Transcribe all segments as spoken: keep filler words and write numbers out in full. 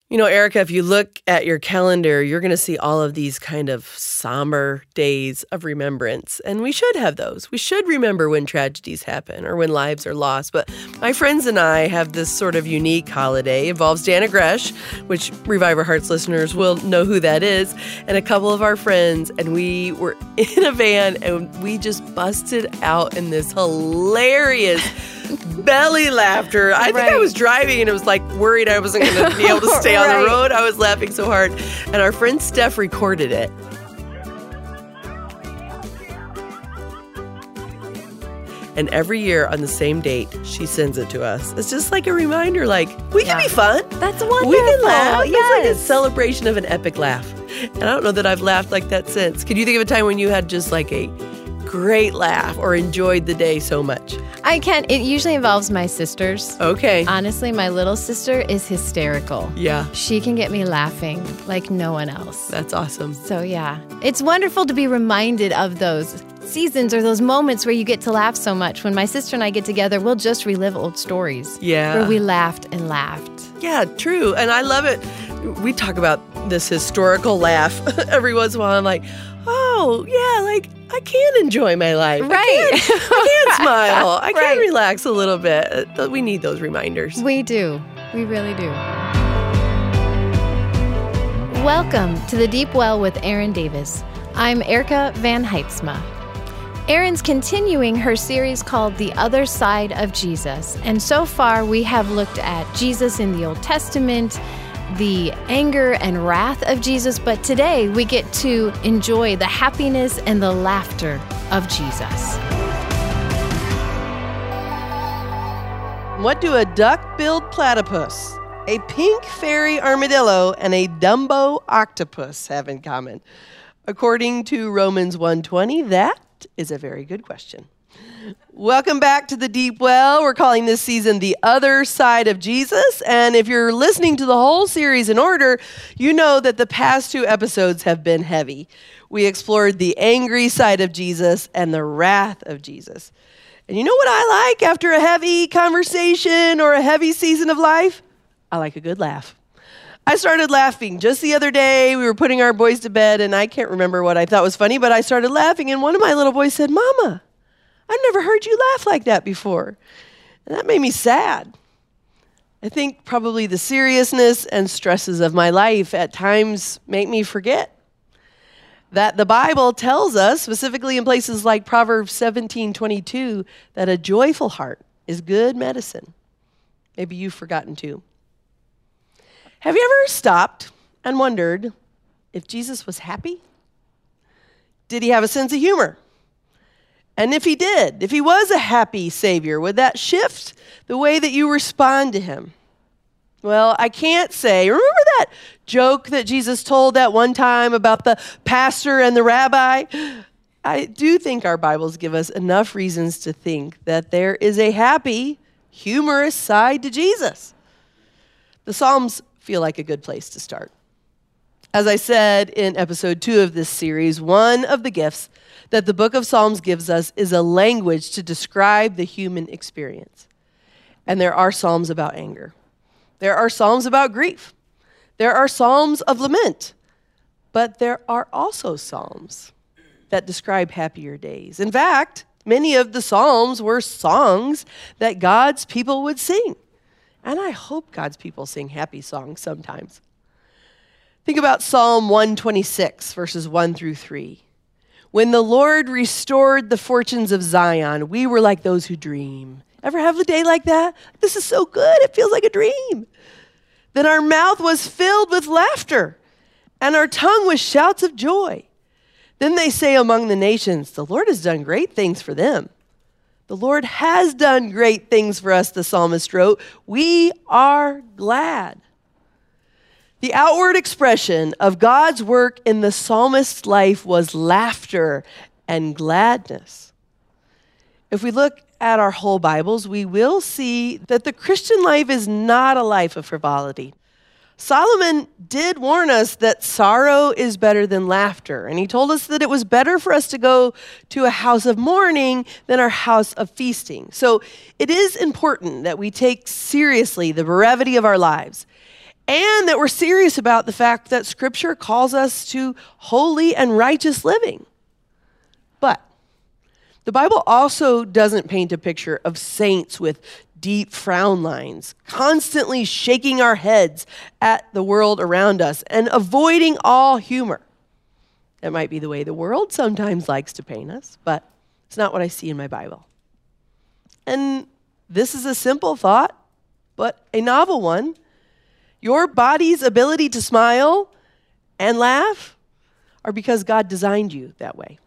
You know, Erica, if you look at your calendar, you're going to see all of these kind of somber days of remembrance. And we should have those. We should remember when tragedies happen or when lives are lost. But my friends and I have this sort of unique holiday. It involves Dana Gresh, which Revive Our Hearts listeners will know who that is, and a couple of our friends. And we were in a van and we just busted out in this hilarious belly laughter. I think right. I was driving and it was like worried I wasn't going to be able to stay on right. the road. I was laughing so hard. And our friend Steph recorded it. And every year on the same date, she sends it to us. It's just like a reminder, like, we can yeah. be fun. That's wonderful. We can laugh. Yes. It's like a celebration of an epic laugh. And I don't know that I've laughed like that since. Can you think of a time when you had just like a great laugh or enjoyed the day so much? I can. It usually involves my sisters. Okay. Honestly, my little sister is hysterical. Yeah. She can get me laughing like no one else. That's awesome. So yeah, it's wonderful to be reminded of those seasons or those moments where you get to laugh so much. When my sister and I get together, we'll just relive old stories. Yeah. Where we laughed and laughed. Yeah, true. And I love it. We talk about this historical laugh every once in a while. I'm like, oh, yeah, like, I can enjoy my life. Right. I can, I can smile. I can Right. relax a little bit. We need those reminders. We do. We really do. Welcome to The Deep Well with Erin Davis. I'm Erica Van Heidsma. Erin's continuing her series called The Other Side of Jesus. And so far, we have looked at Jesus in the Old Testament, the anger and wrath of Jesus, but today we get to enjoy the happiness and the laughter of Jesus. What do a duck-billed platypus, a pink fairy armadillo, and a Dumbo octopus have in common? According to Romans one twenty, that is a very good question. Welcome back to The Deep Well. We're calling this season The Other Side of Jesus. And if you're listening to the whole series in order, you know that the past two episodes have been heavy. We explored the angry side of Jesus and the wrath of Jesus. And you know what I like after a heavy conversation or a heavy season of life? I like a good laugh. I started laughing just the other day. We were putting our boys to bed, and I can't remember what I thought was funny, but I started laughing, and one of my little boys said, "Mama, I've never heard you laugh like that before." And that made me sad. I think probably the seriousness and stresses of my life at times make me forget that the Bible tells us, specifically in places like Proverbs seventeen twenty-two, that a joyful heart is good medicine. Maybe you've forgotten too. Have you ever stopped and wondered if Jesus was happy? Did he have a sense of humor? And if he did, if he was a happy Savior, would that shift the way that you respond to him? Well, I can't say. Remember that joke that Jesus told that one time about the pastor and the rabbi? I do think our Bibles give us enough reasons to think that there is a happy, humorous side to Jesus. The Psalms feel like a good place to start. As I said in episode two of this series, one of the gifts that the book of Psalms gives us is a language to describe the human experience. And there are psalms about anger. There are psalms about grief. There are psalms of lament. But there are also psalms that describe happier days. In fact, many of the psalms were songs that God's people would sing. And I hope God's people sing happy songs sometimes. Think about Psalm one twenty-six, verses one through three. When the Lord restored the fortunes of Zion, we were like those who dream. Ever have a day like that? This is so good, it feels like a dream. Then our mouth was filled with laughter, and our tongue with shouts of joy. Then they say among the nations, the Lord has done great things for them. The Lord has done great things for us, the psalmist wrote. We are glad. The outward expression of God's work in the psalmist's life was laughter and gladness. If we look at our whole Bibles, we will see that the Christian life is not a life of frivolity. Solomon did warn us that sorrow is better than laughter, and he told us that it was better for us to go to a house of mourning than our house of feasting. So it is important that we take seriously the brevity of our lives and that we're serious about the fact that Scripture calls us to holy and righteous living. But the Bible also doesn't paint a picture of saints with deep frown lines, constantly shaking our heads at the world around us and avoiding all humor. That might be the way the world sometimes likes to paint us, but it's not what I see in my Bible. And this is a simple thought, but a novel one. Your body's ability to smile and laugh are because God designed you that way.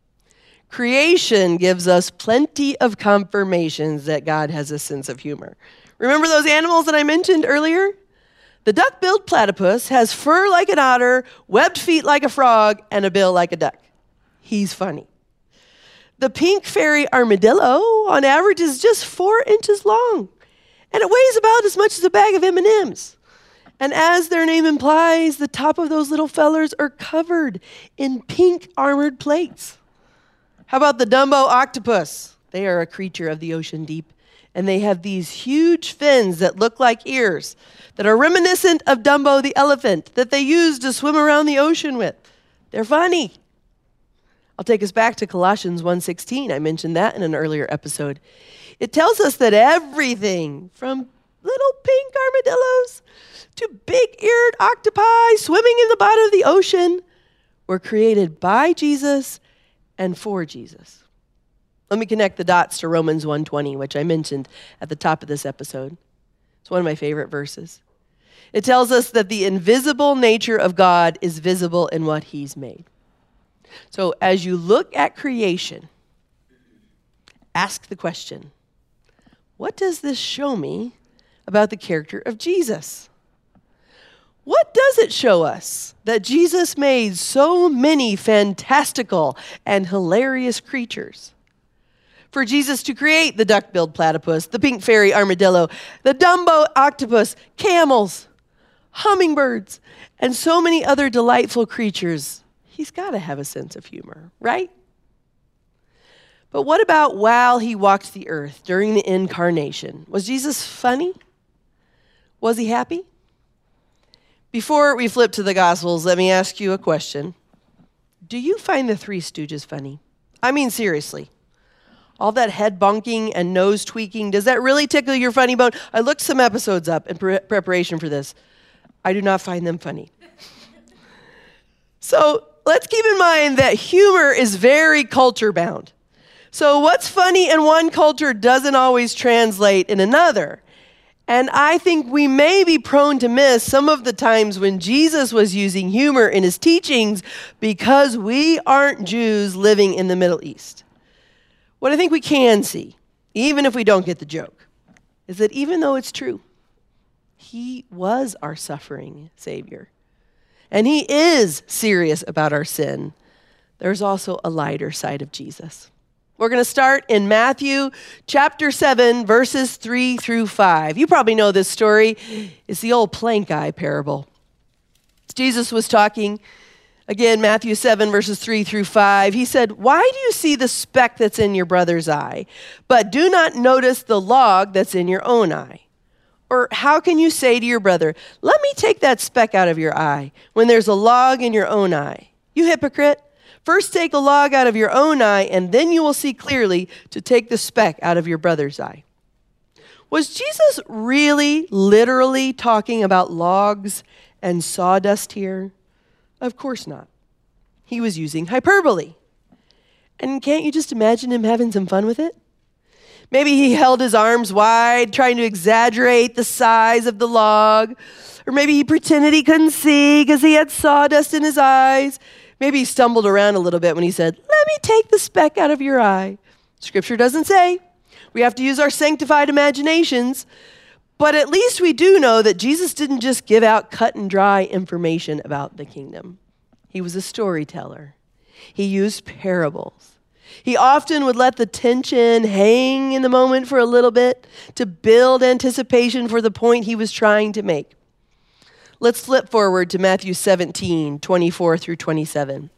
Creation gives us plenty of confirmations that God has a sense of humor. Remember those animals that I mentioned earlier? The duck-billed platypus has fur like an otter, webbed feet like a frog, and a bill like a duck. He's funny. The pink fairy armadillo, on average, is just four inches long, and it weighs about as much as a bag of M and M's. And as their name implies, the top of those little fellers are covered in pink armored plates. How about the Dumbo octopus? They are a creature of the ocean deep, and they have these huge fins that look like ears that are reminiscent of Dumbo the elephant that they use to swim around the ocean with. They're funny. I'll take us back to Colossians one sixteen. I mentioned that in an earlier episode. It tells us that everything from little pink armadillos to big-eared octopi swimming in the bottom of the ocean were created by Jesus and for Jesus. Let me connect the dots to Romans one twenty, which I mentioned at the top of this episode. It's one of my favorite verses. It tells us that the invisible nature of God is visible in what he's made. So as you look at creation, ask the question, what does this show me about the character of Jesus? What does it show us that Jesus made so many fantastical and hilarious creatures? For Jesus to create the duck-billed platypus, the pink fairy armadillo, the Dumbo octopus, camels, hummingbirds, and so many other delightful creatures, he's got to have a sense of humor, right? But what about while he walked the earth during the incarnation? Was Jesus funny? Was he happy? Before we flip to the Gospels, let me ask you a question. Do you find the Three Stooges funny? I mean, seriously. All that head bonking and nose tweaking, does that really tickle your funny bone? I looked some episodes up in pre- preparation for this. I do not find them funny. So let's keep in mind that humor is very culture-bound. So what's funny in one culture doesn't always translate in another. And I think we may be prone to miss some of the times when Jesus was using humor in his teachings because we aren't Jews living in the Middle East. What I think we can see, even if we don't get the joke, is that even though it's true, he was our suffering Savior, and he is serious about our sin, there's also a lighter side of Jesus. We're going to start in Matthew chapter seven, verses three through five. You probably know this story. It's the old plank eye parable. Jesus was talking, again, Matthew seven, verses three through five. He said, "Why do you see the speck that's in your brother's eye, but do not notice the log that's in your own eye? Or how can you say to your brother, 'Let me take that speck out of your eye,' when there's a log in your own eye? You hypocrite. First take a log out of your own eye, and then you will see clearly to take the speck out of your brother's eye." Was Jesus really literally talking about logs and sawdust here? Of course not. He was using hyperbole. And can't you just imagine him having some fun with it? Maybe he held his arms wide, trying to exaggerate the size of the log. Or maybe he pretended he couldn't see because he had sawdust in his eyes. Maybe he stumbled around a little bit when he said, "Let me take the speck out of your eye." Scripture doesn't say. We have to use our sanctified imaginations. But at least we do know that Jesus didn't just give out cut and dry information about the kingdom. He was a storyteller. He used parables. He often would let the tension hang in the moment for a little bit to build anticipation for the point he was trying to make. Let's flip forward to Matthew seventeen, twenty-four through twenty-seven.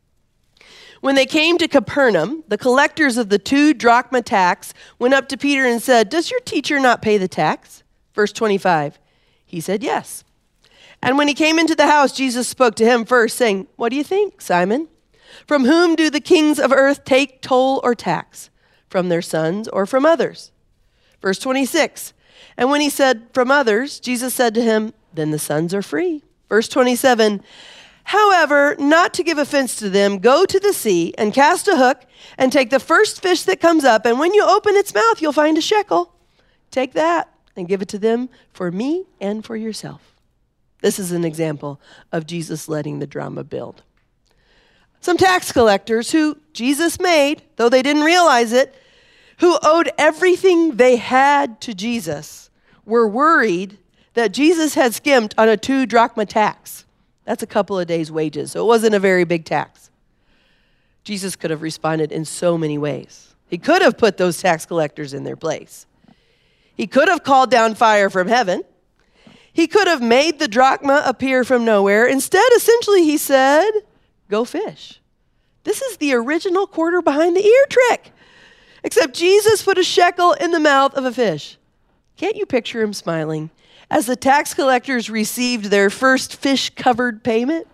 When they came to Capernaum, the collectors of the two drachma tax went up to Peter and said, "Does your teacher not pay the tax?" Verse twenty-five, he said, "Yes." And when he came into the house, Jesus spoke to him first, saying, "What do you think, Simon? From whom do the kings of earth take toll or tax? From their sons or from others?" Verse twenty-six, and when he said, "From others," Jesus said to him, "Then the sons are free." Verse twenty-seven, "However, not to give offense to them, go to the sea and cast a hook and take the first fish that comes up, and when you open its mouth, you'll find a shekel. Take that and give it to them for me and for yourself." This is an example of Jesus letting the drama build. Some tax collectors who Jesus made, though they didn't realize it, who owed everything they had to Jesus, were worried that Jesus had skimped on a two drachma tax. That's a couple of days' wages, so it wasn't a very big tax. Jesus could have responded in so many ways. He could have put those tax collectors in their place. He could have called down fire from heaven. He could have made the drachma appear from nowhere. Instead, essentially, he said, "Go fish." This is the original quarter behind the ear trick. Except Jesus put a shekel in the mouth of a fish. Can't you picture him smiling as the tax collectors received their first fish-covered payment?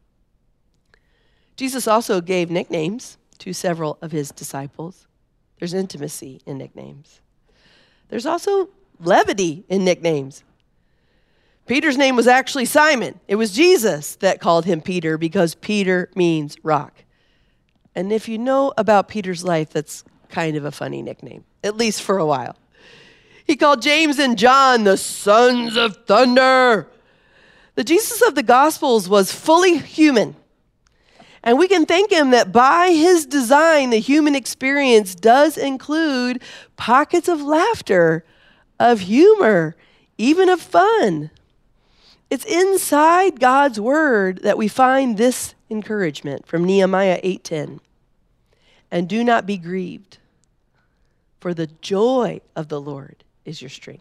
Jesus also gave nicknames to several of his disciples. There's intimacy in nicknames. There's also levity in nicknames. Peter's name was actually Simon. It was Jesus that called him Peter because Peter means rock. And if you know about Peter's life, that's kind of a funny nickname, at least for a while. He called James and John the sons of thunder. The Jesus of the Gospels was fully human. And we can thank him that by his design, the human experience does include pockets of laughter, of humor, even of fun. It's inside God's word that we find this encouragement from Nehemiah eight ten. "And do not be grieved, for the joy of the Lord is your strength."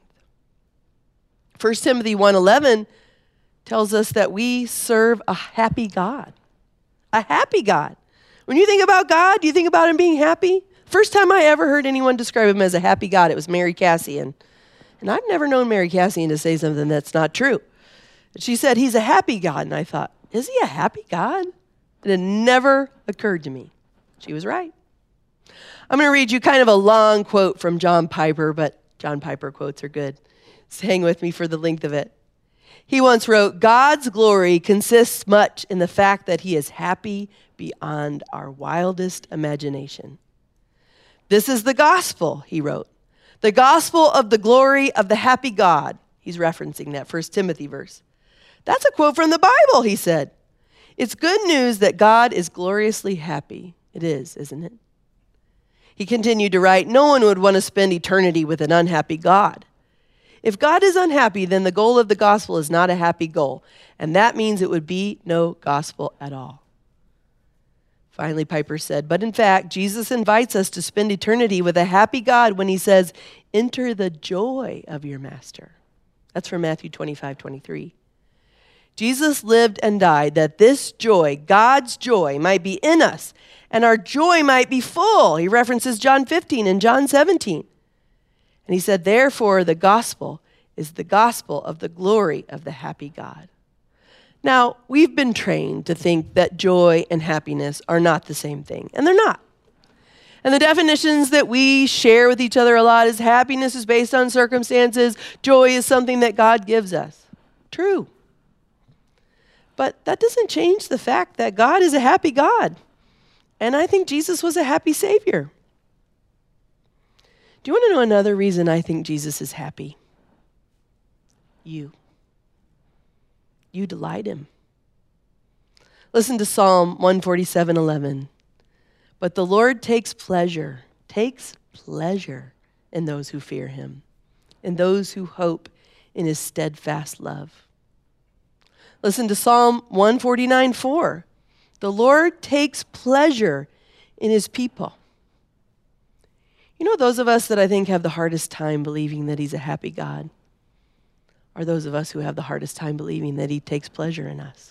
First Timothy one eleven tells us that we serve a happy God. A happy God. When you think about God, do you think about him being happy? First time I ever heard anyone describe him as a happy God, it was Mary Cassian. And I've never known Mary Cassian to say something that's not true. She said, "He's a happy God." And I thought, is he a happy God? And it never occurred to me. She was right. I'm going to read you kind of a long quote from John Piper, but John Piper quotes are good. So hang with me for the length of it. He once wrote, "God's glory consists much in the fact that he is happy beyond our wildest imagination. This is the gospel," he wrote. "The gospel of the glory of the happy God." He's referencing that First Timothy verse. "That's a quote from the Bible," he said. "It's good news that God is gloriously happy." It is, isn't it? He continued to write, "No one would want to spend eternity with an unhappy God. If God is unhappy, then the goal of the gospel is not a happy goal, and that means it would be no gospel at all." Finally, Piper said, "But in fact, Jesus invites us to spend eternity with a happy God when he says, 'Enter the joy of your master.'" That's from Matthew twenty-five twenty-three. Jesus lived and died that this joy, God's joy, might be in us and our joy might be full. He references John fifteen and John seventeen. And he said, therefore, the gospel is the gospel of the glory of the happy God. Now, we've been trained to think that joy and happiness are not the same thing, and they're not. And the definitions that we share with each other a lot is happiness is based on circumstances, joy is something that God gives us. True. But that doesn't change the fact that God is a happy God. And I think Jesus was a happy Savior. Do you want to know another reason I think Jesus is happy? You. You delight him. Listen to Psalm one forty-seven eleven. But the Lord takes pleasure, takes pleasure in those who fear him, in those who hope in his steadfast love. Listen to Psalm one forty-nine four. The Lord takes pleasure in his people. You know, those of us that I think have the hardest time believing that he's a happy God are those of us who have the hardest time believing that he takes pleasure in us.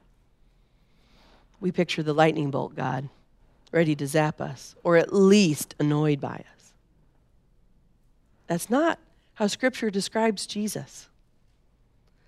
We picture the lightning bolt God, ready to zap us, or at least annoyed by us. That's not how Scripture describes Jesus.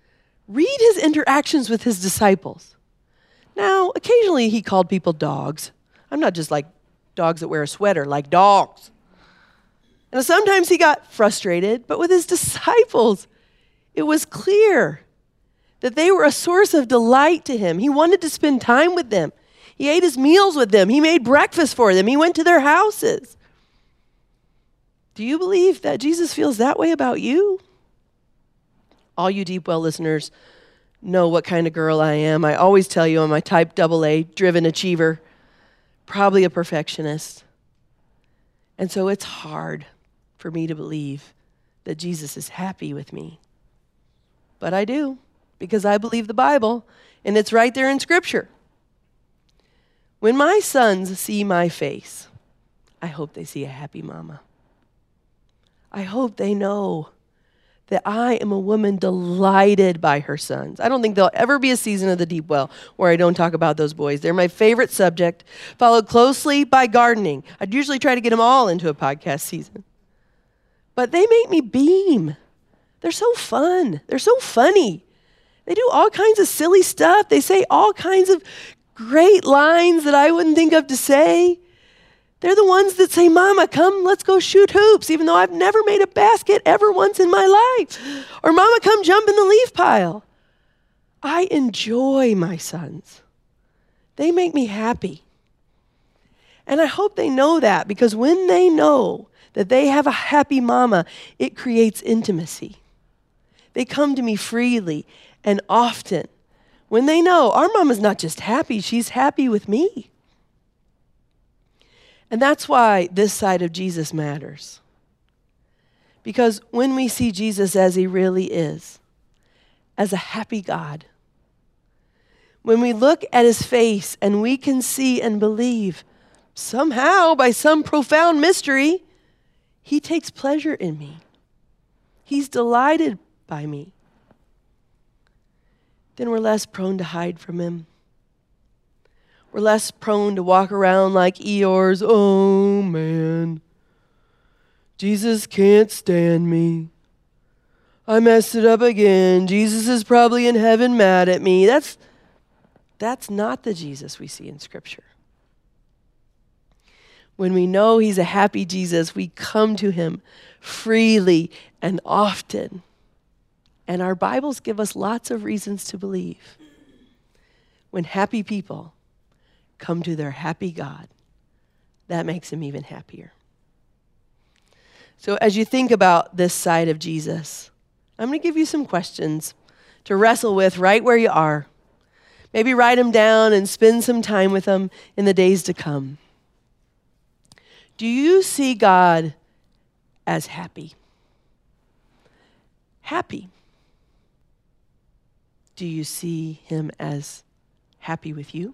Read his interactions with his disciples. Now, occasionally he called people dogs. I'm not just like dogs that wear a sweater, like dogs. And sometimes he got frustrated, but with his disciples, it was clear that they were a source of delight to him. He wanted to spend time with them. He ate his meals with them. He made breakfast for them. He went to their houses. Do you believe that Jesus feels that way about you? All you Deep Well listeners know what kind of girl I am. I always tell you I'm a type double A, driven achiever, probably a perfectionist. And so it's hard for me to believe that Jesus is happy with me. But I do, because I believe the Bible, and it's right there in Scripture. When my sons see my face, I hope they see a happy mama. I hope they know that I am a woman delighted by her sons. I don't think there'll ever be a season of the Deep Well where I don't talk about those boys. They're my favorite subject, followed closely by gardening. I'd usually try to get them all into a podcast season. But they make me beam. They're so fun. They're so funny. They do all kinds of silly stuff. They say all kinds of great lines that I wouldn't think of to say. They're the ones that say, Mama, come, let's go shoot hoops, even though I've never made a basket ever once in my life. Or Mama, come jump in the leaf pile. I enjoy my sons. They make me happy. And I hope they know that, because when they know that they have a happy mama, it creates intimacy. They come to me freely and often when they know our mama's not just happy, she's happy with me. And that's why this side of Jesus matters. Because when we see Jesus as he really is, as a happy God, when we look at his face and we can see and believe, somehow, by some profound mystery, he takes pleasure in me. He's delighted by me. Then we're less prone to hide from him. We're less prone to walk around like Eeyores. Oh, man. Jesus can't stand me. I messed it up again. Jesus is probably in heaven mad at me. That's, that's not the Jesus we see in Scripture. When we know he's a happy Jesus, we come to him freely and often. And our Bibles give us lots of reasons to believe. When happy people come to their happy God, that makes him even happier. So as you think about this side of Jesus, I'm going to give you some questions to wrestle with right where you are. Maybe write them down and spend some time with them in the days to come. Do you see God as happy? Happy. Do you see him as happy with you?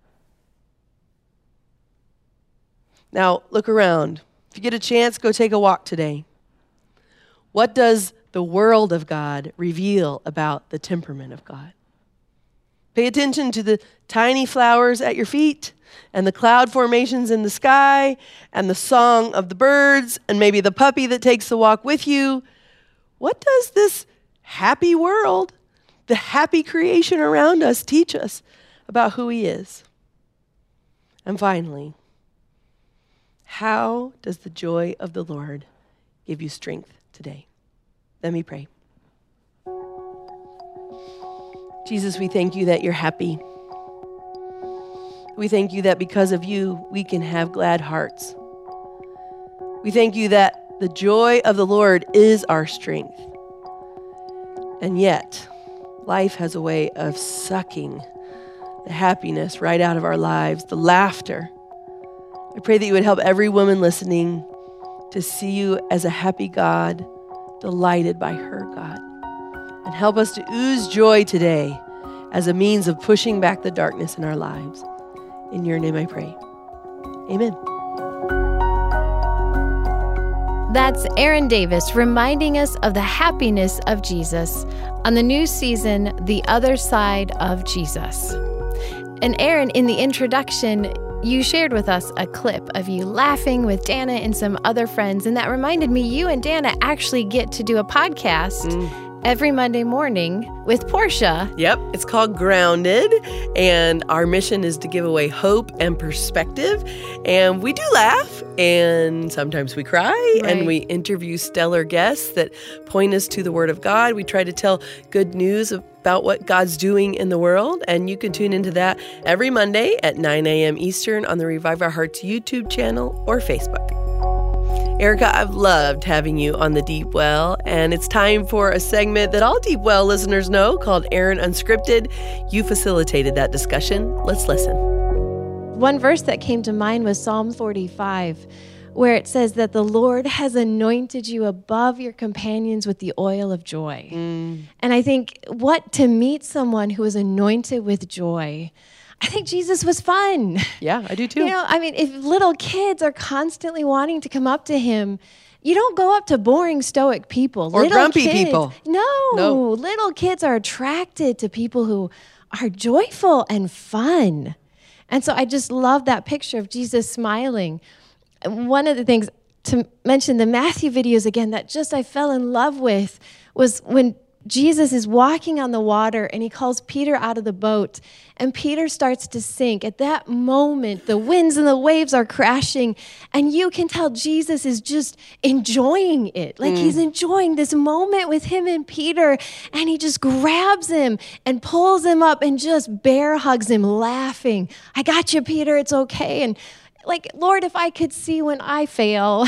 Now, look around. If you get a chance, go take a walk today. What does the world of God reveal about the temperament of God? Pay attention to the tiny flowers at your feet and the cloud formations in the sky and the song of the birds and maybe the puppy that takes the walk with you. What does this happy world, the happy creation around us, teach us about who he is? And finally, how does the joy of the Lord give you strength today? Let me pray. Jesus, we thank you that you're happy. We thank you that because of you, we can have glad hearts. We thank you that the joy of the Lord is our strength. And yet, life has a way of sucking the happiness right out of our lives, the laughter. I pray that you would help every woman listening to see you as a happy God, delighted by her God. And help us to ooze joy today as a means of pushing back the darkness in our lives. In your name I pray. Amen. That's Erin Davis reminding us of the happiness of Jesus on the new season, The Other Side of Jesus. And Erin, in the introduction, you shared with us a clip of you laughing with Dana and some other friends, and that reminded me you and Dana actually get to do a podcast. Mm. every Monday morning with Portia. Yep, it's called Grounded, and our mission is to give away hope and perspective. And we do laugh, and sometimes we cry, Right. and we interview stellar guests that point us to the Word of God. We try to tell good news about what God's doing in the world, and you can tune into that every Monday at nine a.m. Eastern on the Revive Our Hearts YouTube channel or Facebook. Erica, I've loved having you on the Deep Well, and it's time for a segment that all Deep Well listeners know called Aaron Unscripted. You facilitated that discussion. Let's listen. One verse that came to mind was Psalm forty-five, where it says that the Lord has anointed you above your companions with the oil of joy. Mm. And I think what to meet someone who is anointed with joy, I think Jesus was fun. Yeah, I do too. You know, I mean, if little kids are constantly wanting to come up to him, you don't go up to boring, stoic people. Or little grumpy kids, people. No, no, little kids are attracted to people who are joyful and fun. And so I just love that picture of Jesus smiling. One of the things to mention, the Matthew videos again, that just I fell in love with was when Jesus is walking on the water and he calls Peter out of the boat and Peter starts to sink. At that moment, the winds and the waves are crashing and you can tell Jesus is just enjoying it. Like mm. he's enjoying this moment with him and Peter, and he just grabs him and pulls him up and just bear hugs him laughing. I got you, Peter, it's okay. And like, Lord, if I could see when I fail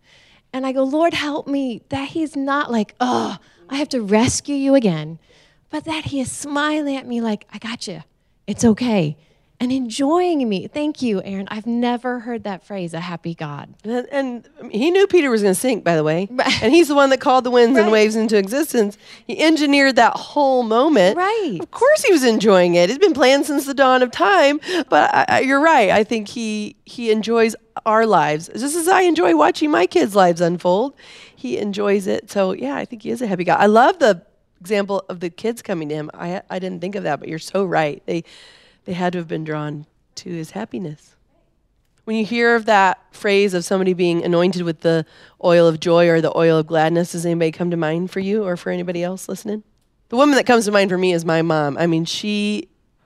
and I go, Lord, help me, that he's not like, oh, I have to rescue you again, but that he is smiling at me like, I got you. It's okay. And enjoying me. Thank you, Aaron. I've never heard that phrase, a happy God. And, and he knew Peter was going to sink, by the way. Right. And he's the one that called the winds right. and waves into existence. He engineered that whole moment. Right. Of course he was enjoying it. It's been planned since the dawn of time. But I, I, you're right. I think he he enjoys our lives just as I enjoy watching my kids' lives unfold. He enjoys it. So, yeah, I think he is a happy God. I love the example of the kids coming to him. I I didn't think of that, but you're so right. They they had to have been drawn to his happiness. When you hear of that phrase of somebody being anointed with the oil of joy or the oil of gladness, does anybody come to mind for you or for anybody else listening? The woman that comes to mind for me is my mom. I mean, she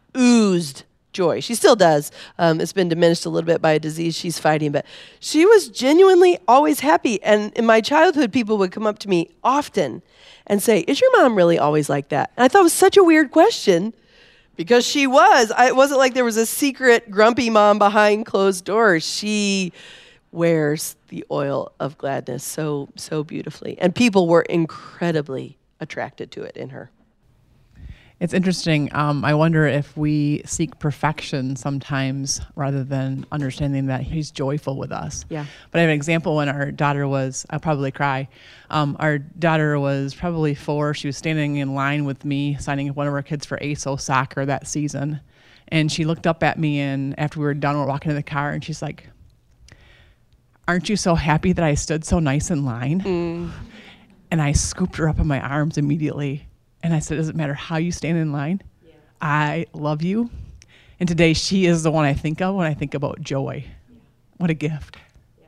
oozed joy. She still does. Um, it's been diminished a little bit by a disease she's fighting, but she was genuinely always happy. And in my childhood, people would come up to me often and say, is your mom really always like that? And I thought it was such a weird question because she was. I, it wasn't like there was a secret grumpy mom behind closed doors. She wears the oil of gladness so, so beautifully. And people were incredibly attracted to it in her. It's interesting. Um, I wonder if we seek perfection sometimes rather than understanding that he's joyful with us. Yeah. But I have an example when our daughter was, I'll probably cry. Um, our daughter was probably four. She was standing in line with me, signing up one of our kids for A S O soccer that season. And she looked up at me, and after we were done, we we're walking to the car, and she's like, aren't you so happy that I stood so nice in line? Mm. And I scooped her up in my arms immediately. And I said, does it matter how you stand in line? Yeah. I love you. And today she is the one I think of when I think about joy. Yeah. What a gift. Yeah.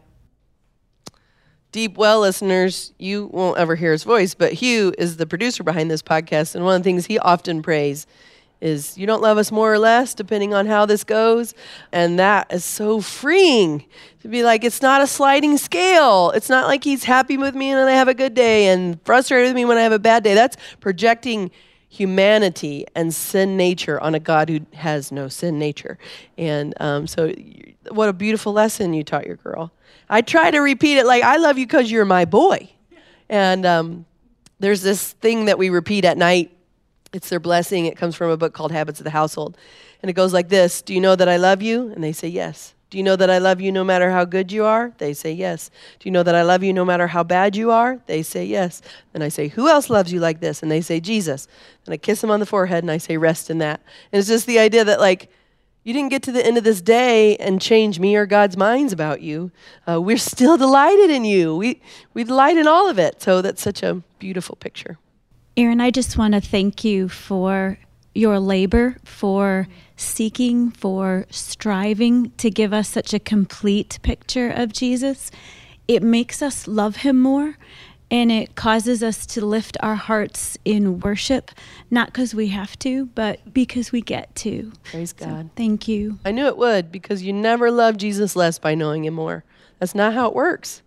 Deep Well listeners, you won't ever hear his voice, but Hugh is the producer behind this podcast. And one of the things he often prays is, you don't love us more or less, depending on how this goes. And that is so freeing to be like, it's not a sliding scale. It's not like he's happy with me and then I have a good day and frustrated with me when I have a bad day. That's projecting humanity and sin nature on a God who has no sin nature. And um, so what a beautiful lesson you taught your girl. I try to repeat it like, I love you because you're my boy. And um, there's this thing that we repeat at night. It's their blessing. It comes from a book called Habits of the Household. And it goes like this. Do you know that I love you? And they say yes. Do you know that I love you no matter how good you are? They say yes. Do you know that I love you no matter how bad you are? They say yes. Then I say, who else loves you like this? And they say, Jesus. And I kiss them on the forehead and I say, rest in that. And it's just the idea that like, you didn't get to the end of this day and change me or God's minds about you. Uh, we're still delighted in you. We, we delight in all of it. So that's such a beautiful picture. Aaron, I just want to thank you for your labor, for seeking, for striving to give us such a complete picture of Jesus. It makes us love him more. And it causes us to lift our hearts in worship, not because we have to, but because we get to. Praise So, God. thank you. I knew it would, because you never love Jesus less by knowing him more. That's not how it works.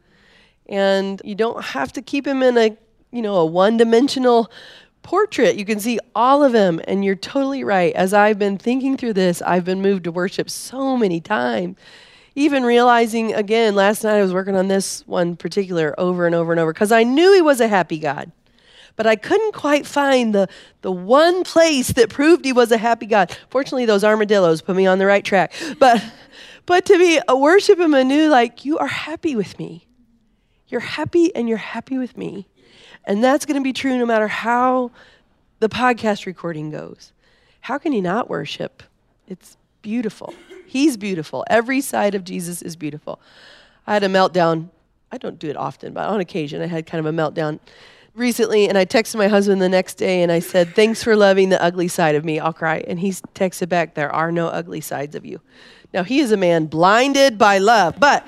And you don't have to keep him in a, you know, a one-dimensional portrait. You can see all of him, and you're totally right. As I've been thinking through this, I've been moved to worship so many times. Even realizing, again, last night I was working on this one particular over and over and over, because I knew he was a happy God. But I couldn't quite find the, the one place that proved he was a happy God. Fortunately, those armadillos put me on the right track. But but to be a worship him anew, like, you are happy with me. You're happy, and you're happy with me. And that's going to be true no matter how the podcast recording goes. How can you not worship? It's beautiful. He's beautiful. Every side of Jesus is beautiful. I had a meltdown. I don't do it often, but on occasion I had kind of a meltdown recently, and I texted my husband the next day, and I said, thanks for loving the ugly side of me. I'll cry. And he texted back, there are no ugly sides of you. Now, he is a man blinded by love, but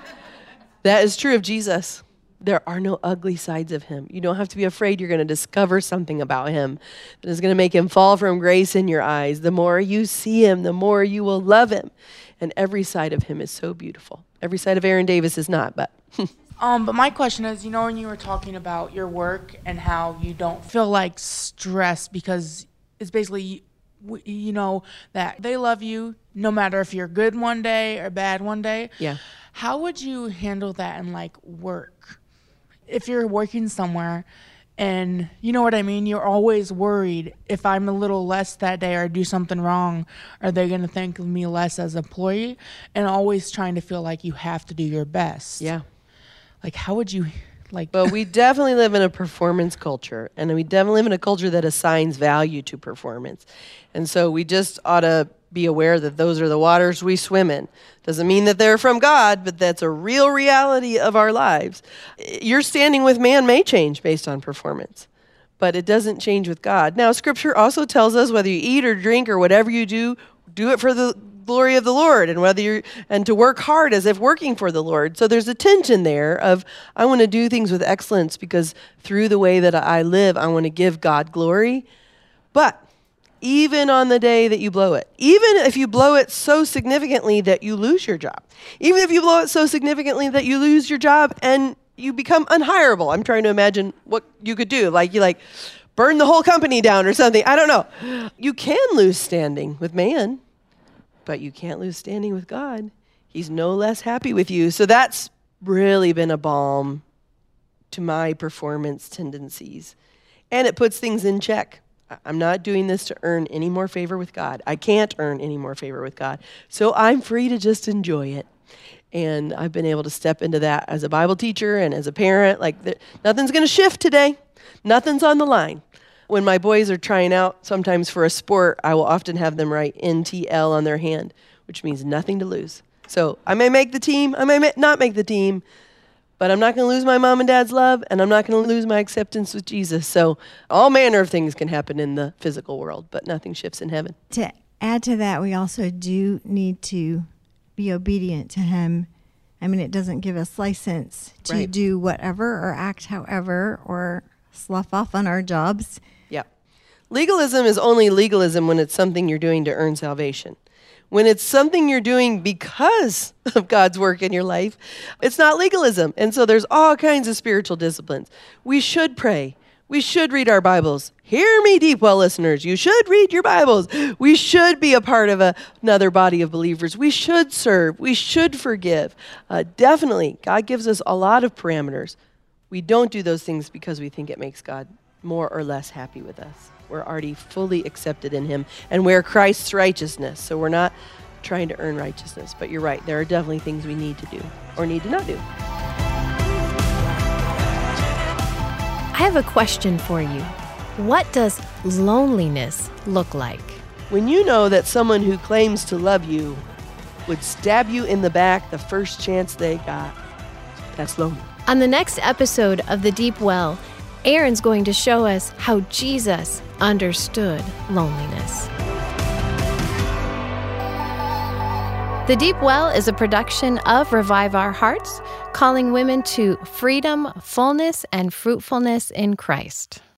that is true of Jesus. There are no ugly sides of him. You don't have to be afraid you're going to discover something about him that is going to make him fall from grace in your eyes. The more you see him, the more you will love him. And every side of him is so beautiful. Every side of Aaron Davis is not, but... um, but my question is, you know, when you were talking about your work and how you don't feel like stressed because it's basically, you know, that they love you no matter if you're good one day or bad one day. Yeah. How would you handle that in, like, work? If you're working somewhere and, you know what I mean, you're always worried if I'm a little less that day or do something wrong, are they going to think of me less as an employee? And always trying to feel like you have to do your best. Yeah. Like, how would you, like... But we definitely live in a performance culture, and we definitely live in a culture that assigns value to performance. And so we just ought to be aware that those are the waters we swim in. Doesn't mean that they're from God, but that's a real reality of our lives. Your standing with man may change based on performance, but it doesn't change with God. Now, Scripture also tells us whether you eat or drink or whatever you do, do it for the glory of the Lord, and whether you're and to work hard as if working for the Lord. So there's a tension there of I want to do things with excellence because through the way that I live, I want to give God glory. But even on the day that you blow it, even if you blow it so significantly that you lose your job, even if you blow it so significantly that you lose your job and you become unhireable, I'm trying to imagine what you could do. Like you like burn the whole company down or something. I don't know. You can lose standing with man, but you can't lose standing with God. He's no less happy with you. So that's really been a balm to my performance tendencies. And it puts things in check. I'm not doing this to earn any more favor with God. I can't earn any more favor with God. So I'm free to just enjoy it. And I've been able to step into that as a Bible teacher and as a parent. Like, the, nothing's going to shift today. Nothing's on the line. When my boys are trying out sometimes for a sport, I will often have them write N T L on their hand, which means nothing to lose. So I may make the team, I may not make the team, but I'm not going to lose my mom and dad's love, and I'm not going to lose my acceptance with Jesus. So all manner of things can happen in the physical world, but nothing shifts in heaven. To add to that, we also do need to be obedient to him. I mean, it doesn't give us license to Right. do whatever or act however or slough off on our jobs. Yeah. Legalism is only legalism when it's something you're doing to earn salvation. When it's something you're doing because of God's work in your life, it's not legalism. And so there's all kinds of spiritual disciplines. We should pray. We should read our Bibles. Hear me, Deep Well listeners. You should read your Bibles. We should be a part of a, another body of believers. We should serve. We should forgive. Uh, definitely, God gives us a lot of parameters. We don't do those things because we think it makes God more or less happy with us. We're already fully accepted in him, and we're Christ's righteousness. So we're not trying to earn righteousness. But you're right. There are definitely things we need to do or need to not do. I have a question for you. What does loneliness look like? When you know that someone who claims to love you would stab you in the back the first chance they got, that's lonely. On the next episode of The Deep Well, Aaron's going to show us how Jesus understood loneliness. The Deep Well is a production of Revive Our Hearts, calling women to freedom, fullness, and fruitfulness in Christ.